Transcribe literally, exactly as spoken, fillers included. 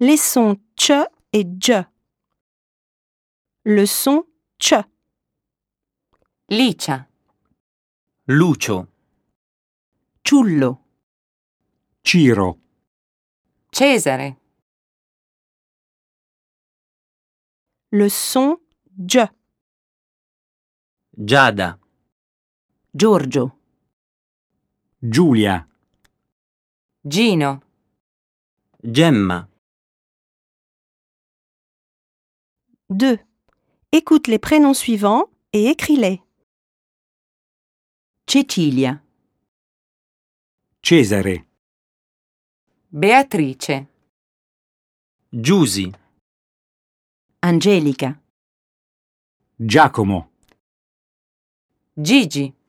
les sons ch et j. Le son ch. Licia, Lucio, Ciullo, Ciro, Cesare, le son g. Giada, Giorgio, Giulia, Gino, Gemma, deux. Écoute les prénoms suivants et écris-les. Cecilia, Cesare, Beatrice, Giusi, Angelica, Giacomo, Gigi,